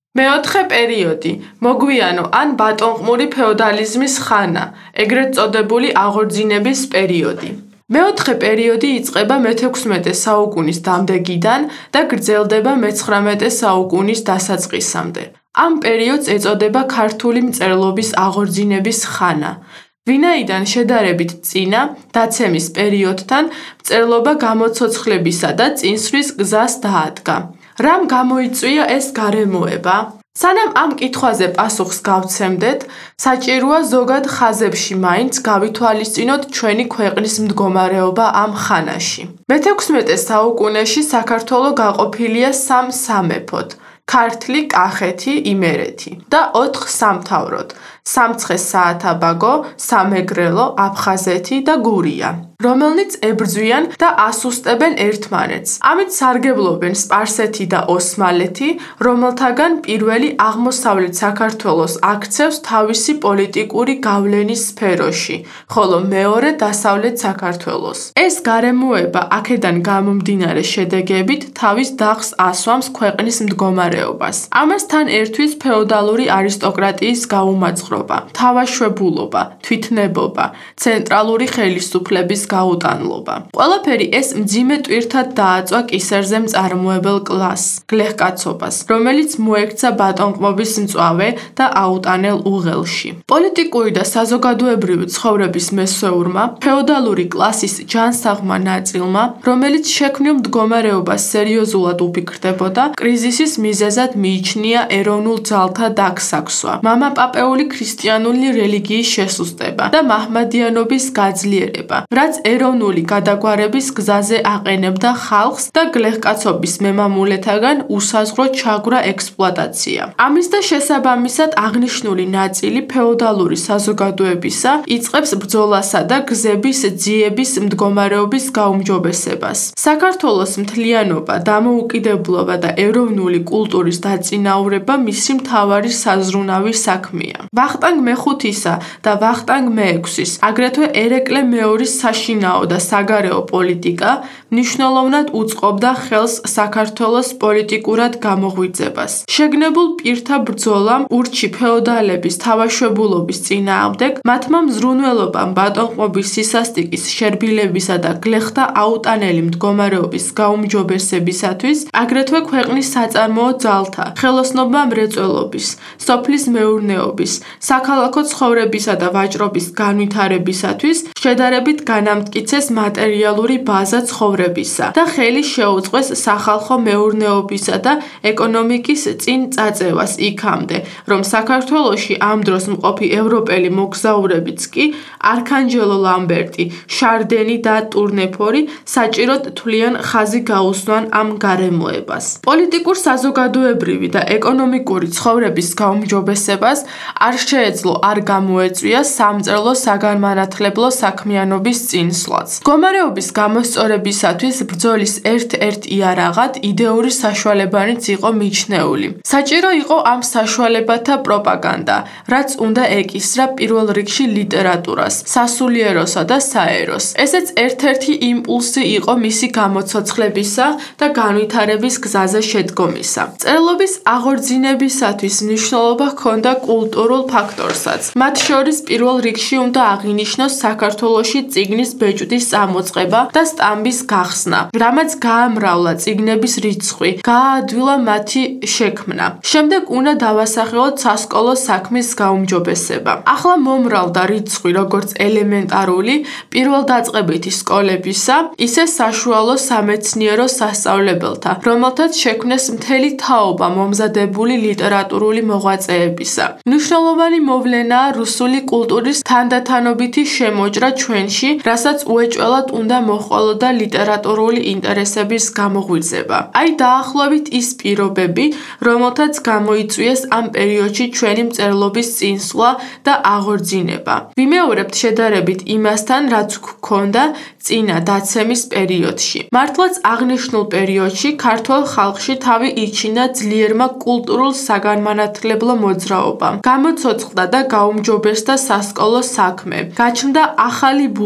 მეოთხე პერიოდი მოგვიანო ან ბატონყმური ფეოდალიზმის ხანა, ეგრეთ წოდებული აღორძინების პერიოდი. მეოთხე პერიოდი იწყება მე-16 საუკუნის დამდეგიდან და გრძელდება მე-19 საუკუნის დასაწყისამდე. ამ პერიოდს ეწოდება ქართული მწერლობის აღორძინების ხანა. ვინაიდან შედარებით წინა, დაცემის პერიოდთან მწერლობა გამოცოცხლებისა და წინსვლის გზას დაადგა. რამ გამოიწვია ეს გარემოება? სანამ ამ კითხვაზე პასუხს გავცემდეთ, საჭიროა ზოგად ხაზებში მაინც გავითვალისწინოთ ჩვენი ქვეყნის მდგომარეობა ამ ხანაში. მე-16 საუკუნეში საქართველო გაყოფილია სამ სამეფოდ: ქართლი, კახეთი, იმერეთი და 4 სამთავროდ: სამცხე-საათაბაგო, სამეგრელო, აფხაზეთი და გურია, რომელნიც ებრძვიან და ასუსტებენ ერთმანეთს. ამით სარგებლობენ სპარსეთი და ოსმალეთი, რომელთაგან პირველი აღმოსავლეთ საქართველოს აქცევს თავისი პოლიტიკური გავლენის სფეროში, ხოლო მეორე დასავლეთ საქართველოს. ეს გარემოება აქედან გამომდინარე შედეგებით თავის დახს ასვამს ქვეყნის მდგომარეობას. ამასთან ერთვის ფეოდალური არისტოკრატიის გაუმაძღრობა, თავაშვებულობა, თვითნებობა, ცენტრალური ხელისუფლების გაუტანლობა. ყველაფერი ეს მძიმე ტვირთად დააწვა კისერზე მწარმოებელ კლასს, გლეხკაცობას, რომელიც მოექცა ბატონყმობის მწვავე და აუტანელ უღელში. პოლიტიკური და საზოგადოებრივი ცხოვრების მესვეურმა, ფეოდალური კლასის ჯანსაღმა ნაწილმა, რომელიც შექმნილ მდგომარეობას სერიოზულად უფიქრდებოდა, კრიზისის მიზეზად მიიჩნია ეროვნულ ძალთა დაგსაქსვა, მამაპაპეული ქრისტიანული რელიგიის შესუსტება და მაჰმადიანობის გაძლიერება, რაც ეროვნული გადაგვარების გზაზე აყენებდა ხალხს და გლეხკაცობის მემამულეთაგან უსაზღვრო ჩაგვრა ექსპლუატაცია. ამის და შესაბამისად აღნიშნული ნაწილი ფეოდალური საზოგადოებისა იწყებს ბრძოლასა და გზების ძიების მდგომარეობის გაუმჯობესებას. საქართველოს მთლიანობა, დამოუკიდებლობა და ეროვნული კულტურის დაწინაურება მისი მთავარი საზრუნავი საქმეა. ვახტანგ მე-5-ისა და ვახტანგ მე-6-ის, აგრეთვე ერეკლე მეორის საშინაო და საგარეო პოლიტიკა მნიშვნელოვნად უწყობდა ხელს საქართველოს პოლიტიკურად გამოღვიძებას. შეგნებულ პირთა ბრძოლამ ურჩი ფეოდალების თავაშვებულობის წინააღმდეგ, მათმა მზრუნველობამ ბატონყმობის სისასტიკის შერბილებისა და გლეხთა აუტანელი მდგომარეობის გაუმჯობესებისათვის, აგრეთვე ქვეყნის საწარმოო ძალთა, ხელოსნობა მრეწველობის, სოფლის მეურნეობის, საქალაქო ცხოვრებისა და ვაჭრობის განვითარებისათვის შედარებით განამტკიცეს მატერიალური ბაზა ცხოვრებისა და ხელი შეუწყეს სახალხო მეურნეობისა და ეკონომიკის წინ წაწევას იქამდე, რომ საქართველოში ამ დროს მყოფი ევროპელი მოგზაურებიც კი არქანჯელო ლამბერტი, შარდენი და ტურნეფორი საჭიროდ თვლიან ხაზი გაუსვან ამ გარემოებას. პოლიტიკურ საზოგადოებრივი და ეკონომიკური ცხოვრების გაუმჯობესებას არ შეეძლო არ გამოეწვია სამწერლო საგანმანათლებლო საქმიანობის წინსვლაც. მდგომარეობის გამოსწორებისათვის ბრძოლის ერთ-ერთ იარაღად იდეური საშუალებანიც იყო მიჩნეული. საჭირო იყო ამ საშუალებათა პროპაგანდა, რაც უნდა ეკისრა პირველ რიგში ლიტერატურას, სასულიეროსა და საეროს. ესეც ერთ-ერთი იმპულსი იყო მისი გამოცოცხლებისა და განვითარების გზაზე შედგომისა. მწერლობის აღორძინებისათვის მნიშვნელობა ჰქონდა კულტურულ ფაქტორსაც. მათ შორის პირველ რიგში უნდა აღინიშნოს საქართველოში წიგნის ბეჭდის წამოწყება და სტამბის გახსნა, რამაც გაამრავლა წიგნების რიცხვი, გააადვილა მათი შექმნა. შემდეგ უნდა დავასახელოთ სასკოლო საქმის გაუმჯობესება. ახლა მომრავლდა რიცხვი როგორც ელემენტარული, პირველდაწყებითი სკოლებისა, ისე საშუალო სამეცნიერო სასწავლებელთა, რომელთაც შექმნეს მთელი თაობა მომზადებული ლიტერატურული მოღვაწეებისა. მნიშვნელოვანი მოვლენაა რუსული კულტურის თანდათანობითი შემოჭრა ჩვენში, რასაც უეჭველად უნდა მოჰყოლოდა ლიტერატურული ინტერესების გამოღვიძება. აი დაახლოებით ის პირობები, რომელთაც გამოიწვიეს ამ პერიოდში ჩვენი მწერლობის წინსვლა და აღორძინება. ვიმეორებთ შედარებით იმასთან, რაც გვქონდა წინა დაცემის პერიოდში. მართლაც აღნიშნულ პერიოდში ქართველ ხალხში თავი იჩინა ძლიერმა კულტურულ საგანმანათლებლო მოძრაობამ. გამოცოცხლდა და გაუმჯობესდა სასკოლო საქმე. გაჩნდა ახალი ბუდე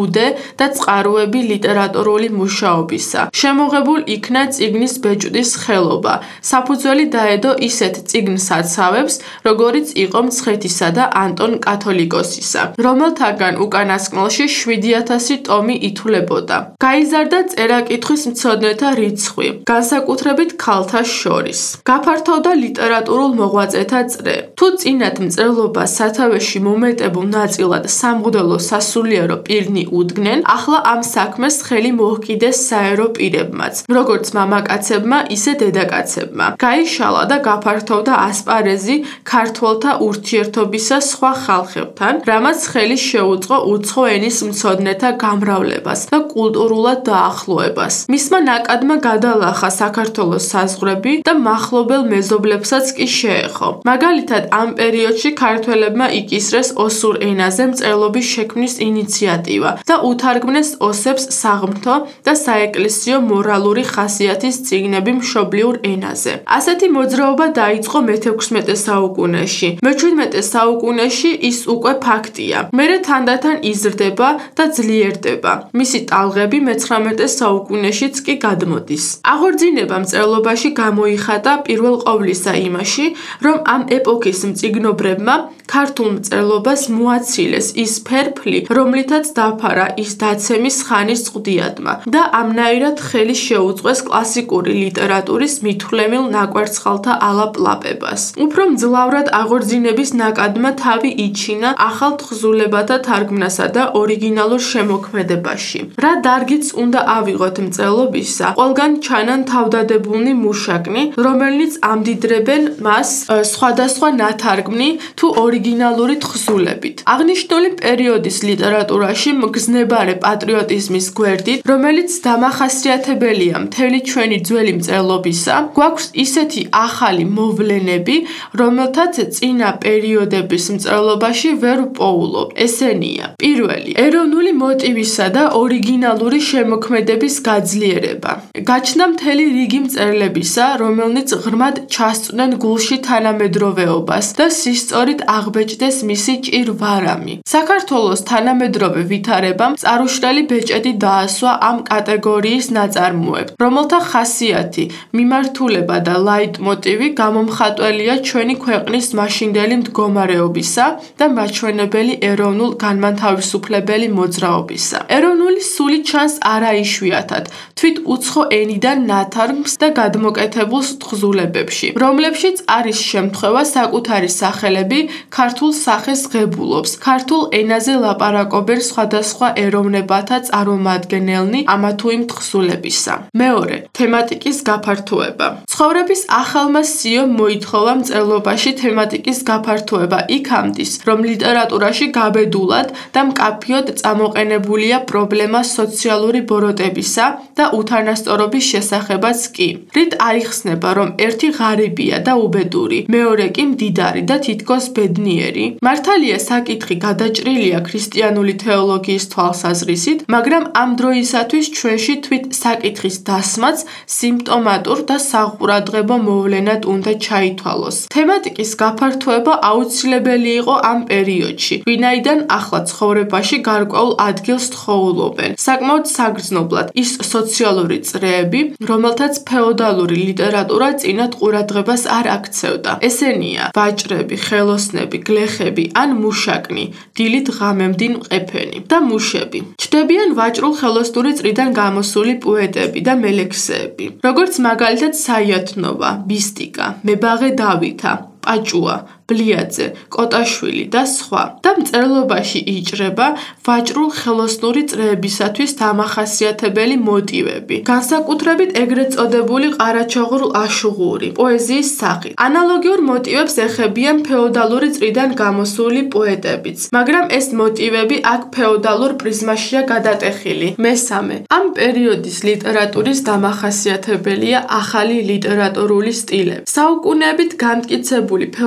და წყაროები ლიტერატურული მუშაობისა. შემოღებულ იქნა წიგნის ბეჭდის ხელობა. საფუძველი დაედო ისეთ წიგნ-საცავებს, როგორიც იყო მცხეთისა და ანტონ კათოლიკოსისა, რომელთაგან უკანასკნელში 7000 ტომი ითვლებოდა. გაიზარდა წერა-კითხვის მცოდნეთა რიცხვი, განსაკუთრებით ქალთა შორის. გაფართოვდა ლიტერატურულ მოღვაწეთა წრე. თუ წინათ მწერლობას სათავეში მომეტებულ ნაწილად სამღვდელო სასულიერო პირნი უდგნენ, ახლა ამ საქმეს ხელი მოჰკიდეს საერო პირებმაც, როგორც მამაკაცებმა, ისე დედაკაცებმა. გაიშალა და გაფართოვდა ასპარეზი ქართველთა ურთიერთობისა სხვა ხალხებთან, რამაც ხელი შეუწყო უცხო ენის მცოდნეთა გამრავლებას და კულტურულად დაახლოებას. მისმა ნაკადმა გადალახა საქართველოს საზღვრები და მახლობელ მეზობლებსაც კი შეეხო. მაგალითად, ამ პერიოდში ქართველებმა იკისრეს ოსურ ენაზე მწერლობის შექმნის ინიციატივა და უთარგმნეს ოსებს საღმრთო და საეკლესიო მორალური ხასიათის წიგნები მშობლიურ ენაზე. ასეთი მოძრაობა დაიწყო მე-16 საუკუნეში. მე-17 საუკუნეში ის უკვე ფაქტია. მერე თანდათან იზრდება და ძლიერდება. მისი ტალღები მე-19 საუკუნეშიც კი გადმოდის. აღორძინება მწერლობაში გამოიხატა პირველ ყოვლისა იმაში, რომ ამ ეპოქის მწიგნობრებმა ქართულ მწერლობას მოაცილეს ის ფერფლი, რომლითაც დაფარა ის დაცემის ხანის წვდიადმა და ამნაირად ხელი შეუწყეს კლასიკური ლიტერატურის მithვლემილ ნაკვერცხალთა ალაპლაპებას. უფრო მძლავრად აღორძინების ნაკადმა თავი იჩინა ახალ თხზულებათა თარგმნასა და ორიგინალურ შემოქმედებაში. რა დარგიც უნდა ავიღოთ მწერლობისა, ყველგან ჩანან თავდადებულნი მუშაკნი, რომელნიც ამდიდრებენ მას სხვადასხვა ნათარგმნი თუ ორიგინალური თხზულებით. აღნიშნული პერიოდის ლიტერატურაში მგზნებარე პატრიოტიზმის გვერდით, რომელიც დამახასიათებელია მთელი ჩვენი ძველი მწერლობისა, გვაქვს ისეთი ახალი მოვლენები, რომელთაც წინა პერიოდების მწერლობაში ვერ ვპოულობ. ესენია: პირველი, ეროვნული მოტივისა და ორიგინალური შემოქმედების გაძლიერება. გაჩნდა მთელი რიგი მწერლებისა, რომელნიც ღრმად ჩასწვდნენ გულში თანამედროვეობას და სისწორით აღბეჭდეს მისი ჭირვარამი. საქართველოს თანამედროვე ვითარებამ წარუშლელი ბეჭედი დაასვა ამ კატეგორიის ნაწარმოებს, რომელთა ხასიათი, მიმართულება და ლაიტმოტივი გამომხატველია ჩვენი ქვეყნის მაშინდელი მდგომარეობისა და მაჩვენებელი ეროვნულ-განმათავისუფლებელი მოძრაობისა. ეროვნული სული ჩანს არა იშვიათად თვით უცხო ენიდან ნათარგმნს და გადმოკეთებულ თხზულებებში, რომლებშიც არის შემთხვევა საკუთარი სახელები ქართულ სახეს ღებულობს, ქართულ ენაზე ლაპარაკობენ სხვადასხვა ეროვნებათა წარმომადგენელნი ამა თუ იმ თხზულებისა. მეორე, თემატიკის გაფართოება. ცხოვრების ახალმა სიომ მოითხოვა მწერლობაში თემატიკის გაფართოება იქამდის, რომ ლიტერატურაში გაბედულად და მკაფიოდ წამოყენებულია პრობლემა სოციალური ბოროტებისა და უთანასწორობის შესახებაც კი. რით აიხსნება, რომ ერთი ღარიბია და უბედური, მეორე კი მდიდარი და თითქოს ბედნიერი? მართალია საკითხი გადაჭრილია ქრისტიანული თეოლოგიის თვალსაზრისით, მაგრამ ამ დროისათვის ჩვენში თვით საკითხის დასმაც სიმპტომატურ და საყურადღებო მოვლენად უნდა ჩაითვალოს. თემატიკის გაფართოება აუცილებელი იყო ამ პერიოდში, ვინაიდან ახლა ცხოვრებაში გარკვეულ ადგილს თხოვულობენ. საკმაოდ საგრძნობლად ის სოციალური წრეები, რომელთაც ფეოდალური ლიტერატურა წინათ ყურადღებას არ აქცევდა. ესენია ვაჭრები, ხელოსნები, გლეხები ან მუშაკნი, დილით ღამემდინ მყეფენი და მუშები. ჩნდებიან ვაჭრულ-ხელოსნური წრიდან გამოსული პოეტები და მელექსეები, როგორც მაგალითად საიათნოვა, ბისტიკა, მებაღე დავითა, პაჭუა, ბლიაძე, კოტაშვილი და სხვა. და მწერლობაში იჭრება ვაჭრულ-ხელოსნური წრეებისათვის დამახასიათებელი მოტივები, განსაკუთრებით ეგრეთ წოდებული ყარაჩაღურ-აშუღური პოეზიის სახით. ანალოგიურ მოტივებს ეხებიან ფეოდალური წრიდან გამოსული პოეტებიც, მაგრამ ეს მოტივები აქ ფეოდალურ პრიზმაშია გადატეხილი. მესამე, ამ პერიოდის ლიტერატურის დამახასიათებელია ახალი ლიტერატურული სტილები. საუკუნეებით განმტკიცებული ფეოდალურ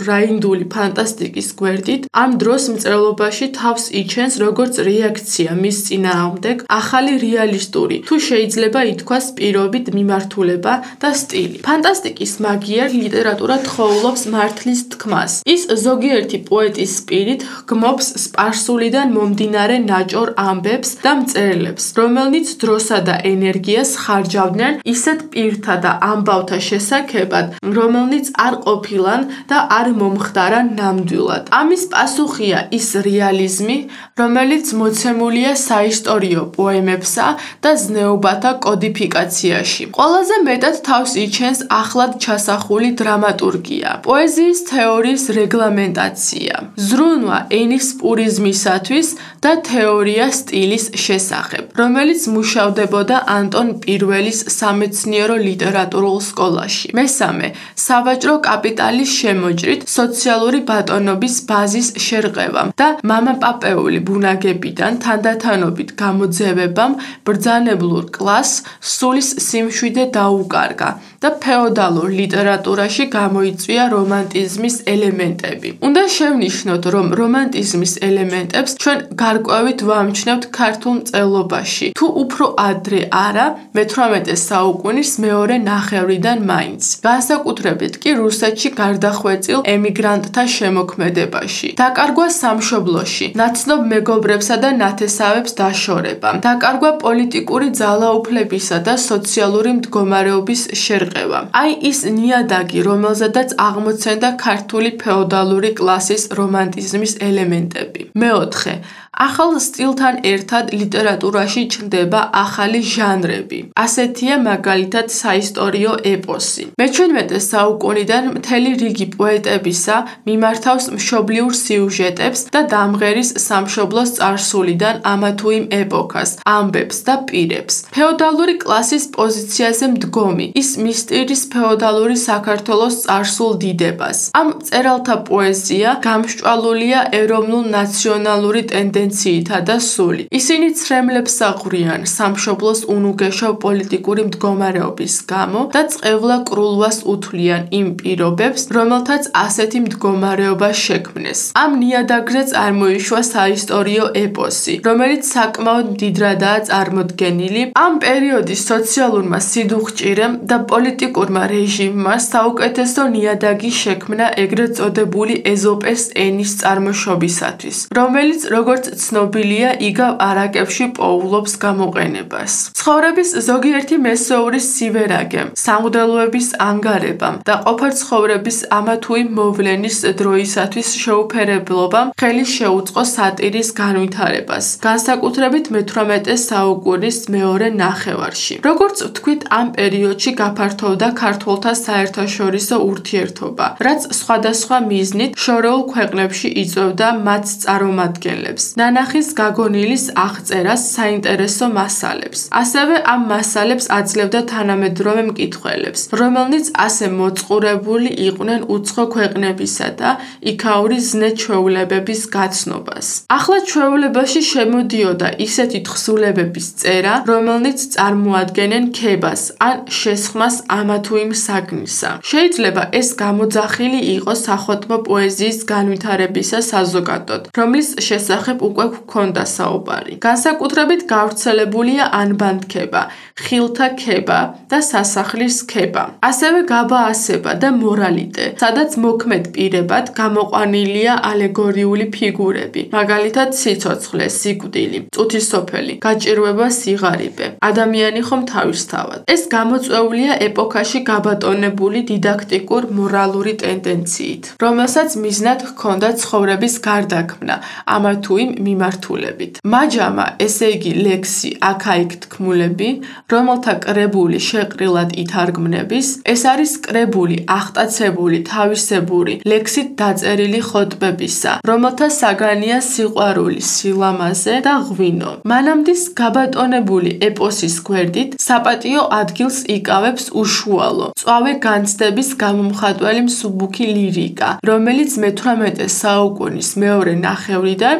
რაინდული ფანტასტიკის გვერდით, ამ დროს მწერლობაში თავს იჩენს როგორც რეაქცია მის წინააღმდეგ ახალი რეალისტური, თუ შეიძლება ითქვას პირობით მიმართულება და სტილი. ფანტასტიკის მაგიერ ლიტერატურა თხოვლობს მართლის თქმას. ის ზოგიერთი პოეტის სპირით ჰგმობს სპარსულიდან მომდინარე ნაჭორ ამბებს და მწერლებს, რომელნიც დროსა და ენერგიას ხარჯავდნენ ისეთ პირთა და ამბავთა შესაქებად, რომელნიც არ ყოფილან და არ მომხდარა ნამდვილად. ამის პასუხია ის რეალიზმი, რომელიც მოცემულია საისტორიო პოემებსა და ზნეობათა კოდიფიკაციაში. ყველაზე მეტად თავს იჩენს ახლად ჩასახული დრამატურგია, პოეზიის თეორიის რეგლამენტაცია, ზრუნვა ენის პურიზმისათვის და თეორია სტილის შესახებ, რომელიც მუშავდებოდა ანტონ პირველის სამეცნიერო ლიტერატურულ სკოლაში. მესამე, სავაჭრო კაპიტალის შემოჭრით სოციალური ბატონობის ბაზის შერყევამ და მამაპაპეული ბუნაგებიდან თანდათანობით გამოძევებამ ბრძანებლურ კლასს სულის სიმშვიდე დაუკარგა და ფეოდალურ ლიტერატურაში გამოიწვია რომანტიზმის ელემენტები. უნდა შევნიშნოთ, რომ რომანტიზმის ელემენტებს ჩვენ გარკვევით ვამჩნევთ ქართულ მწერლობაში, თუ უფრო ადრე არა, მე-18 საუკუნის მეორე ნახევრიდან მაინც. განსაკუთრებით კი რუსეთში გარდახვეწილ ემიგრანტთა შემოქმედებაში. დაკარგვა სამშობლოში, ნაცნობ მეგობრებსა და ნათესავებს დაშორება, დაკარგვა პოლიტიკური ძალაუფლებისა და სოციალური მდგომარეობის შერყევა. აი ის ნიადაგი, რომელზედაც აღმოცენდა ქართული ფეოდალური კლასის რომანტიზმის ელემენტები. მეოთხე, ახალ სტილთან ერთად ლიტერატურაში ჩნდება ახალი ჟანრები. ასეთია მაგალითად საისტორიო ეპოსი. მე-17 საუკუნიდან მთელი რიგი პოეტებისა მიმართავს მშობლიურ სიუჟეტებს და დამღერის სამშობლოს წარსულიდან ამა თუ იმ ეპოქას, ამბებს და პირებს. ფეოდალური კლასის პოზიციაზე მდგომი, ის მისტირის ფეოდალური საქართველოს წარსულ დიდებას. ამ მწერალთა პოეზია გამსჭვალულია ეროვნულ-ნაციონალური ტენდენციითა და სულით. ისინი ცრემლებს აღვრიან სამშობლოს უნუგეშო პოლიტიკური მდგომარეობის გამო და წყევლა კრულვას უთვლიან იმ პირობებს, რომელთაც ასეთი მდგომარეობა შექმნეს. ამ ნიადაგზე წარმოიშვა საისტორიო ეპოსი, რომელიც საკმაოდ მდიდრადაა წარმოდგენილი. ამ პერიოდის სოციალურმა სიდუხჭირემ და პოლიტიკურმა რეჟიმმა საუკეთესო ნიადაგი შექმნა ეგრეთ წოდებული ეზოპეს ენის წარმოშობისათვის, რომელიც როგორც ცნობილია, იგავ არაკებში პოულობს გამოყენებას. ცხოვრების ზოგიერთი მესეურის სივერაგემ, სამღვდელოების ანგარებამ და ყოფარ ცხოვრების ამა თუ იმ მოვლენის დროისათვის შეუფერებლობამ ხელი შეუწყო სატირის განვითარებას, განსაკუთრებით მე-18 საუკუნის მეორე ნახევარში. როგორც ვთქვით, ამ პერიოდში გაფართოვდა ქართველთა საერთაშორისო ურთიერთობა, რაც სხვადასხვა მიზნით შორეულ ქვეყნებში იწვევდა მათ წარმომადგენლებს, ნანახის გაგონილის აღწერას საინტერესო მასალებს. ასევე ამ მასალებს აძლევდა თანამედროვე მკითხველებს, რომელნიც ასე მოწყურებული იყვნენ უცხო ქვეყნებისა და იქაური ზნე-ჩვეულებების გაცნობას. ახლა ჩვეულებაში შემოდიოდა ისეთი თხზულებების წერა, რომელნიც წარმოადგენენ ქებას ან შესხმას ამა თუ იმ საგნისა. შეიძლება ეს გამოძახილი იყოს სახოტბო პოეზიის განვითარებისა საზოგადოდ, რომლის შესახებ უკვე გვქონდა საუბარი. განსაკუთრებით გავრცელებულია ანბანდქება, ხილთა ქება და სასახლის ქება. ასევე გაბაასება და მორალიტე, სადაც მოქმედ პირებად გამოყვანილია ალეგორიული ფიგურები, მაგალითად სიცოცხლე, სიკვდილი, წუთისოფელი, გაჭირვება, სიღარიბე, ადამიანი ხომ თავისთავად. ეს გამოწვეულია ეპოქაში გაბატონებული დიდაქტიკურ მორალური ტენდენციით, რომელსაც მიზნად ჰქონდა ცხოვრების გარდაქმნა ამა თუ იმ მიმართულებით. მაჯამა, ესე იგი ლექსი, აქა-იქ თქმულები, რომელთა კრებული შეყრილად ითარგმნების, ეს არის კრებული, აღტაცებული, თავისებური, ლექსით დაწერილი ხოტბებისა, რომელთა საგანია სიყვარული, სილამაზე და ღვინო. მანამდის გაბატონებული ეპოსის გვერდით საპატიო ადგილს იკავებს უშუალო, მწვავე განცდების გამომხატველი მსუბუქი ლირიკა, რომელიც მე-18 საუკუნის მეორე ნახევრიდან შეიძლება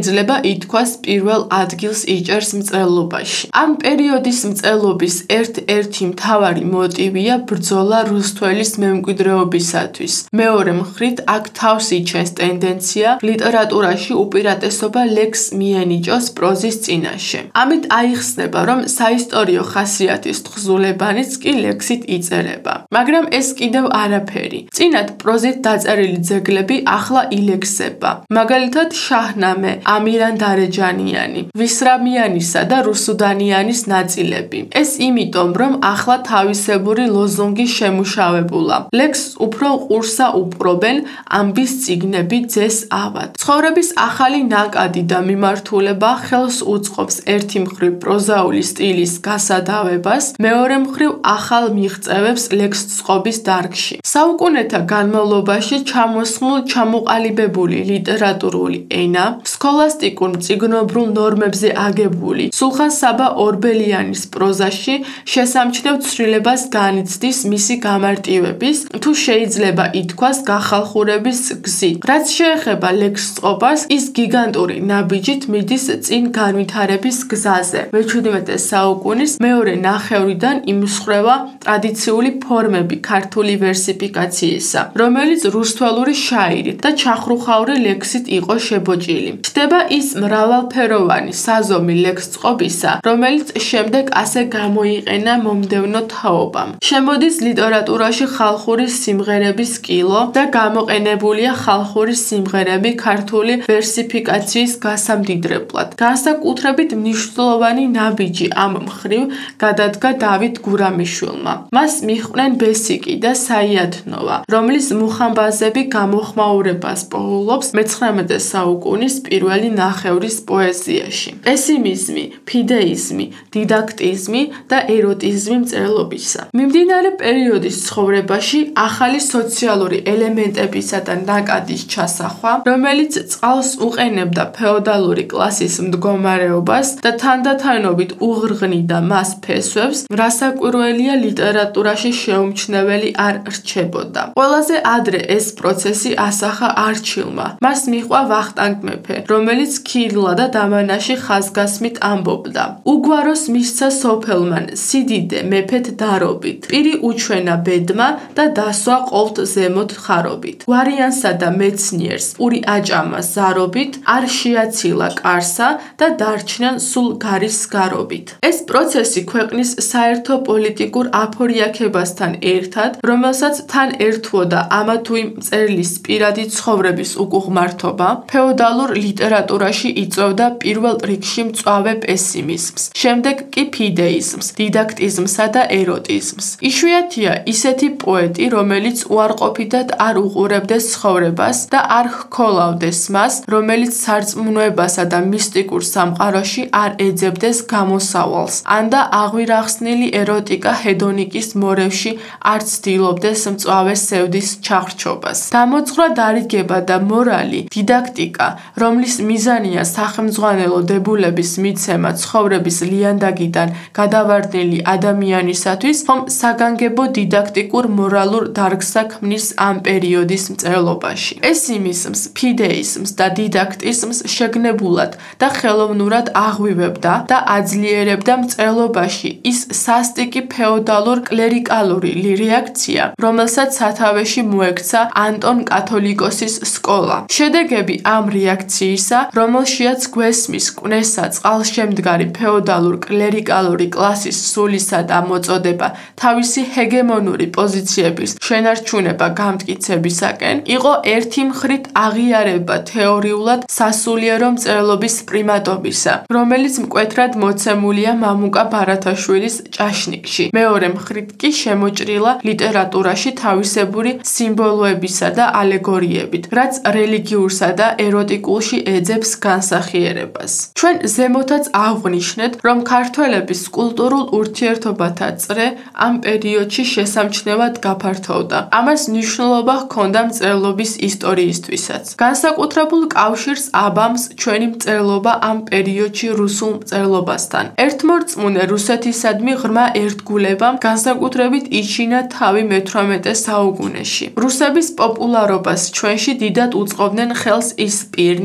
შეიძლება ითქვას პირველ ადგილს იჭერს მწერლობაში. ამ პერიოდის მწერლობის ერთ-ერთი მთავარი მოტივია ბრძოლა რუსთველის მემკვიდრეობისათვის. მეორე მხრით, აქ თავს იჩენს ტენდენცია ლიტერატურაში უპირატესობა ლექს მიენიჭოს პროზის წინაშე. ამით აიხსნება, რომ საისტორიო ხასიათის თხზულებანიც კი ლექსით იწერება. მაგრამ ეს კიდევ არაფერი. წინათ პროზით დაწერილი ძეგლები ახლა ილექსება. მაგალითად, შაჰნამე, ამირან დარეჯანიანი, ვისრამიანისა და რუსუდანიანის ნაწილები. ეს იმიტომ, რომ ახლა თავისებური ლოზუნგი შემუშავებულა. ლექსს უფრო ყურსა უპრობენ, ამბის წიგნები ძეს ავად. ცხოვრების ახალი ნაკადი და მიმართულება ხელს უწყობს ერთი მხრივ პროზაული სტილის გასადავებას, მეორე მხრივ ახალ მიღწევებს ლექსს წყობის დარგში. საუკუნეთა განმავლობაში ჩამოსხმულ ჩამოყალიბებული ლიტერატურული ენა, სქოლასტიკურ მწიგნობრულ ნორმებზე აგებული სულხან-საბა ორბელიანის პროზაში შესამჩნევ ცვლილებას განიცდის მისი გამარტივების, თუ შეიძლება ითქვას გახალხურების გზით. რაც შეეხება ლექსს წყობას, ის გიგანტური ნაბიჯით მიდის წინ განვითარების გზაზე. მე-17 საუკუნის მეორე ნახევრიდან იმსხვრევა ტრადიციული ფორმები ქართული ვერსიფიკაციისა, რომელიც რუსთველური შაირით და ჩახრუხაური ლექსით იყო შებოჭილი. ჩნდება ის მრავალფეროვანი საზომი ლექსს წყობისა, რომელიც შემდეგ ასე გამოიყენა მომდევნო თაობამ. შემოდის ლიტერატურაში ხალხური სიმღერების კილო და გამოყენებულია ხალხური სიმღერები ქართული ვერსიფიკაციის გასამდიდრებლად. განსაკუთრებით მნიშვნელოვანი ნაბიჯი ამ მხრივ გადადგა დავით გურამიშვილმა. მას მიჰყვნენ ბესიკი და საიათნოვა, რომლის მუხამბაზები გამოხმაურებას პოულობს მე-19 საუკუნის პირველი ნახევრის პოეზიაში. პესიმიზმი, ფიდეიზმი, დიდაქტიზმი და ეროტიზმი მწერლობისა. მიმდინარე პერიოდის ცხოვრებაში ახალი სოციალური ელემენტებისა და ნაკადის ჩასახვა, რომელიც წყალს უყენებდა ფეოდალური კლასის მდგომარეობას და თანდათანობით უღრღნიდა მას ფესვებს, რასაკვირველია ლიტერატურაში შეუმჩნეველი არ რჩებოდა. ყველაზე ადრე ეს პროცესი ასახა არჩილმა. მას მიჰყვა ვახტანგ მეფე, რომელიც ქირილა და დამანაში ხაზგასმით ამბობდა: უგვაროს მისცა სოფელმან სიდიდე მეფეთ დარობით, პირი უჩვენა ბედმა და დასვა ყოვთ ზემოთ ხარობით. გვარიანსა და მეცნიერს პური აჭამა ზარობით, არ შეაცილა კარსა და დარჩნენ სულ გარის სგარობით. ეს პროცესი ქვეყნის საერთო პოლიტიკურ აფორიაქებასთან ერთად, რომელსაც თან ერთვოდა ამა თუ იმ მწერლის პირადი ცხოვრების უკუღმართობა, ფეოდალურ ლიტერატურაში იწვევდა პირველ რიგში მწვავე პესიმიზმს, შემდეგ კი ფიდეიზმს, დიდაქტიზმსა და ეროტიზმს. იშვიათია ისეთი პოეტი, რომელიც უარყოფითად არ უყურებდეს ცხოვრებას და არ ჰქოლავდეს მას, რომელიც სარწმუნოებასა და მისტიკურ სამყაროში არ ეძებდეს გამოსავალს, ან და აღვირახსნილი ეროტიკა ჰედონიკის მორევში არ ცდილობდეს მწვავე სევდის ჩახრჩობას. დამოძღვრა დარიგება და მორალი, დიდაქტიკა, რომლის მიზანია სახელმძღვანელო დებულების მიცემა ცხოვრების ლიანდაგიდან გადავარდნილი ადამიანისათვის, ხომ საგანგებო დიდაქტიკურ მორალურ დარგსა ქმნის ამ პერიოდის მწერლობაში. პესიმიზმს, ფიდეიზმს და დიდაქტიზმს შეგნებულად და ხელოვნურად აღვივებდა და აძლიერებდა მწერლობაში ის სასტიკი ფეოდალურ კლერიკალური რეაქცია, რომელსაც სათავეში მოექცა ანტონ კათოლიკოსის სკოლა. შედეგები ამ რეაქციისა, რომელშიაც გვესმის კვნესა წყალშემდგარი ფეოდალურ კლერიკალური კლასის სულისა და მოწოდება თავისი ჰეგემონური პოზიციების შენარჩუნება გამტკიცებისაკენ, იყო ერთი მხრით აღიარება თეორიულად სასულიერო მწერლობის პრიმატობისა, რომელიც მკვეთრად მოცემულია მამუკა ბარათაშვილის ჭაშნიკში. მეორე მხრით კი შემოჭრილა ლიტერატურაში თავისებური სიმბოლოებისა და ალეგორიებით, რაც რელიგიურსა და ეროტიკულში ეძებს განსახიერებას. ჩვენ ზემოთაც აღვნიშნეთ, რომ ქართველების კულტურულ ურთიერთობათა წრე ამ პერიოდში შესამჩნევად გაფართოვდა. ამას მნიშვნელობა ჰქონდა მწერლობის ისტორიისთვისაც. განსაკუთრებულ კავშირს აბამს ჩვენი მწერლობა ამ პერიოდში რუსულ მწერლობასთან. ერთმორწმუნე რუსეთისადმი ღრმა ერთგულებამ განსაკუთრებით იჩინა თავი მე-18 საუკუნეში. რუსების პოპულარობას ჩვენში დიდად უწყობდნენ ხელს ის პირნი,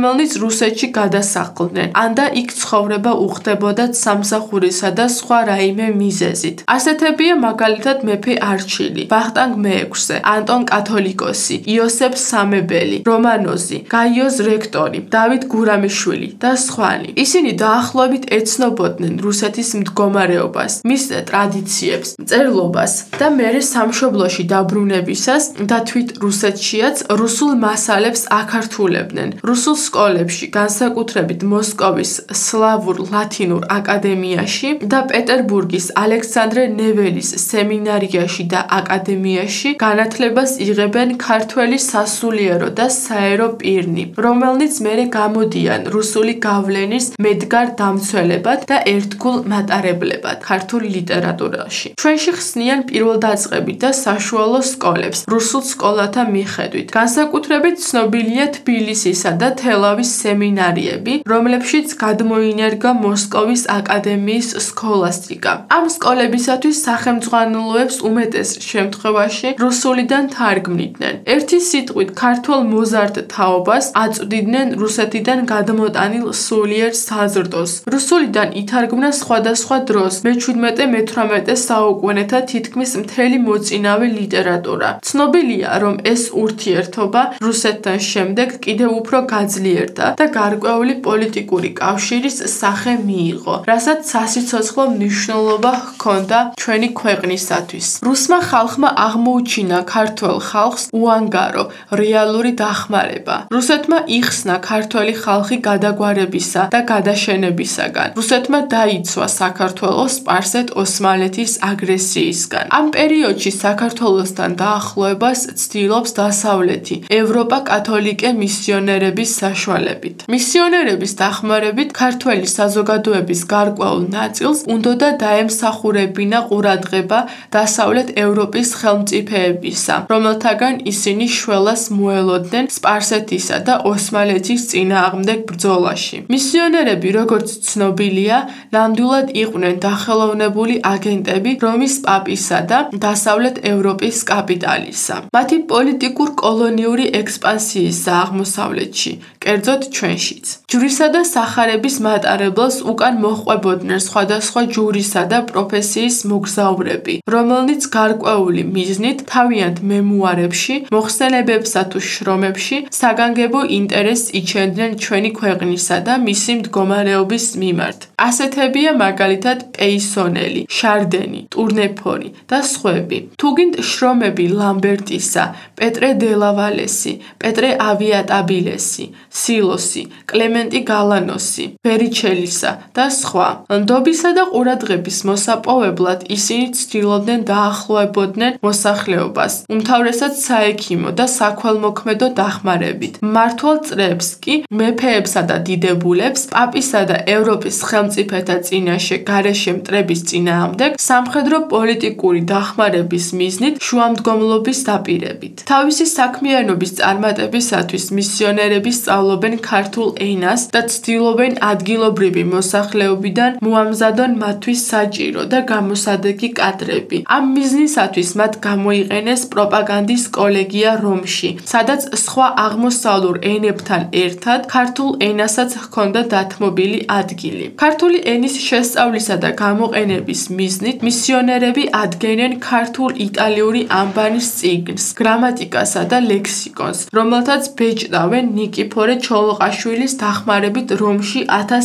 რომელნიც რუსეთში გადასახლდნენ, ანდა იქ ცხოვრება უხდებოდათ სამსახურისა და სხვა რაიმე მიზეზით. ასეთებია მაგალითად მეფე არჩილი, ვახტანგ მეექვსე, ანტონ კათოლიკოსი, იოსებ სამებელი, რომანოზი, გაიოს რექტორი, დავით გურამიშვილი და სხვანი. ისინი დაახლოებით ეცნობოდნენ რუსეთის მდგომარეობას, მის ტრადიციებს, მწერლობას და მერე სამშობლოში დაბრუნებისას და თვით რუსეთშიაც რუსულ მასალებს აქართულებდნენ. რუსულ სკოლებში, განსაკუთრებით მოსკოვის სლავურ ლათინურ აკადემიაში და პეტერბურგის ალექსანდრე ნეველის სემინარიაში და აკადემიაში განათლებას იღებენ ქართველი სასულიერო და საერო პირნი, რომელნიც მერე გამოდიან რუსული გავლენის მედგარ დამცველებად და ერთგულ მატარებლებად ქართულ ლიტერატურაში. ჩვენში ხსნიან პირველდაწყებით და საშუალო სკოლებს რუსულ სკოლათა მიხედვით. განსაკუთრებით ცნობილია თბილისისა და თელავის სემინარიები, რომლებშიც გადმოინერგა მოსკოვის აკადემიის სქოლასტიკა. ამ სკოლებისათვის სახელმძღვანელოებს უმეტეს შემთხვევაში რუსულიდან თარგმნიდნენ. ერთი სიტყვით ქართველ მოზარდ თაობას აწვდიდნენ რუსეთიდან გადმოტანილ სულიერ საზრდოს. რუსულიდან ითარგმნა სხვადასხვა დროს მე-17-მე-18 საუკუნეთა თითქმის მთელი მოწინავე ლიტერატურა. ცნობილია, რომ ეს ურთიერთობა რუსეთთან შემდეგ კიდევ უფრო გაძლიერდა და გარკვეული პოლიტიკური კავშირის სახე მიიღო, რასაც სასიცოცხლო მნიშვნელობა ჰქონდა ჩვენი ქვეყნისათვის. რუსმა ხალხმა აღმოუჩინა ქართველ ხალხს უანგარო, რეალური დახმარება. რუსეთმა იხსნა ქართველი ხალხი გადაგვარებისა და გადაშენებისაგან. რუსეთმა დაიცვა საქართველოს სპარსეთ-ოსმალეთის აგრესიისგან. ამ პერიოდში საქართველოსთან დაახლოებას ცდილობს დასავლეთი ევროპა კათოლიკე მისიონერების საშუალებით. მისიონერების დახმარებით ქართველი საზოგადოების გარკვეულ ნაწილს უნდოდა დაემსახურებინა ყურადღება დასავლეთ ევროპის ხელმწიფეებისა, რომელთაგან ისინი შველას მოელოდნენ სპარსეთისა და ოსმალეთის წინააღმდეგ ბრძოლაში. მისიონერები, როგორც ცნობილია, ნამდვილად იყვნენ დახელოვნებული აგენტები რომის პაპისა და დასავლეთ ევროპის კაპიტალისა. მათი პოლიტიკურ-კოლონიური ექსპანსიისა აღმოსავლეთში, კერძოდ ჩვენშიც. ჯვრისა და სახარების მატარებელს უკან მოჰყვებოდნენ სხვადასხვა ჯვრისა და პროფესიის მოგზაურები, რომელნიც გარკვეული მიზნით თავიანთ მემუარებში, მოხსენებებსა თუ შრომებში საგანგებო ინტერესს იჩენდნენ ჩვენი ქვეყნისა და მისი მდგომარეობის მიმართ. ასეთებია მაგალითად პეისონელი, შარდენი, ტურნეფორი და სხვები. თუგინდ შრომები ლამბერტისა, პეტრე დელავალესი, პეტრე ავიატაბილესი, სილოსი, კლემენტი გალანოსი, ვერიჩელისა და სხვა. ნდობისა და ყურადღების მოსაპოვებლად ისინი ცდილობდნენ დაახლოებოდნენ მოსახლეობას, უმთავრესად საექიმო და საქველმოქმედო დახმარებით. მმართველ წრეებს კი, მეფეებსა და დიდებულებს, პაპისა და ევროპის ხელმწიფეთა წინაშე გარეშე მტრების წინააღმდეგ სამხედრო პოლიტიკური დახმარების მიზნით შუამდგომლობის დაპირებით. თავისი საქმიანობის წარმატებისათვის მისიონერები სწავლობენ ქართულ ენას და ცდილობენ ადგილობრივი მოსახლეობიდან მოამზადონ მათთვის საჭირო და გამოსადეგი კადრები. ამ მიზნისათვის მათ გამოიყენეს პროპაგანდის კოლეგია რომში, სადაც სხვა აღმოსავლურ ენებთან ერთად ქართულ ენასაც ჰქონდა დათმობილი ადგილი. ქართული ენის შესწავლისა და გამოყენების მიზნით მისიონერები ადგენენ ქართულ-იტალიური ანბანის წიგნს, გრამატიკასა და ლექსიკონს, რომელთაც ბეჭდავენ ნიკიფორე ჩოლოყაშვილის დახმარებით რომში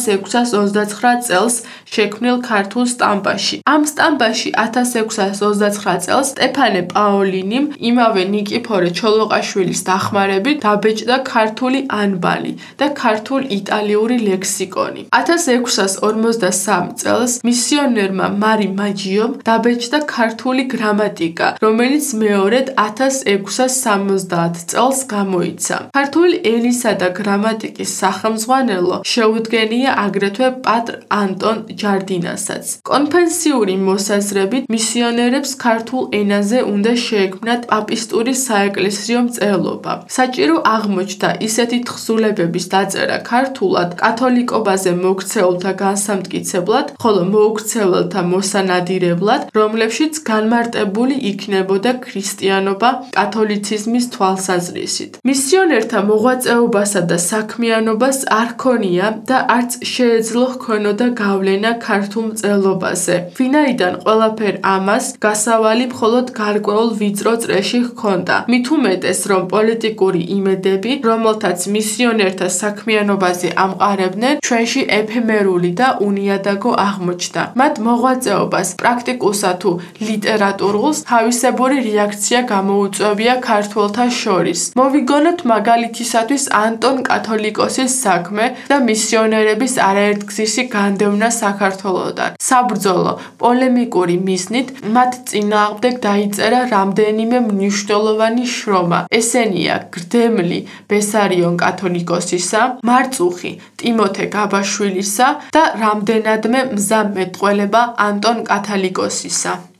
1629 წელს შექმნილ ქართულ სტამპაში. ამ სტამპაში 1629 წელს სტეფანე პაოლინიმ იმავე ნიკიფორე ჩოლოყაშვილის დახმარებით დაბეჭდა ქართული ანბანი და ქართულ-იტალიური ლექსიკონი. 1653 წელს მისიონერმა მარი მაჯიომ დაბეჭდა ქართული გრამატიკა, რომელიც მეორედ 1670 წელს გამოიცა. ქართული ენისა და გრამატიკის სახელმძღვანელო შეუდგენია აგრეთვე პატრ ანტონ ჯარდინასაც. კონფესიური მოსაზრებით მისიონერებს ქართულ ენაზე უნდა შეექმნათ პაპისტური საეკლესიო მწერლობა. საჭირო აღმოჩნდა ისეთი თხზულებების დაწერა ქართულად კათოლიკობაზე მოქცეულთა განსამტკიცებლად, ხოლო მოუქცეველთა მოსანადირებლად, რომლებშიც განმარტებული იქნებოდა ქრისტიანობა კათოლიციზმის თვალსაზრისით. მისიონერთა მოღვაწეობასა და საქმიანობას არ ჰქონია და არც შეეძლო ჰქონოდა გავლენა ქართულ მწერლობაზე. ვინაიდან ყველაფერ ამას გასავალი მხოლოდ გარკვეულ ვიწრო წრეში ჰქონდა. მით უმეტეს, რომ პოლიტიკური იმედები, რომელთაც მისიონერთა საქმიანობაზე ამყარებდნენ, ჩვენში ეფემერული და უნიადაგო აღმოჩნდა. მათ მოღვაწეობას პრაქტიკულსა თუ ლიტერატურულს თავისებური რეაქცია გამოუწვევია ქართველთა შორის. მოვიგონოთ მაგალითისათვის ანტონ კათოლიკოსის საქმე და მისიონერების არაერთგზისი განდევნა საქართველოდან. საბრძოლო, პოლემიკური მიზნით მათ წინააღმდეგ დაიწერა რამდენიმე მნიშვნელოვანი შრომა. ესენია გრდემლი ბესარიონ კათოლიკოსისა, მარწუხი ტიმოთე გაბაშვილისა და რამდენადმე მზა მეტყველება ანტონ კათალიკოსისა.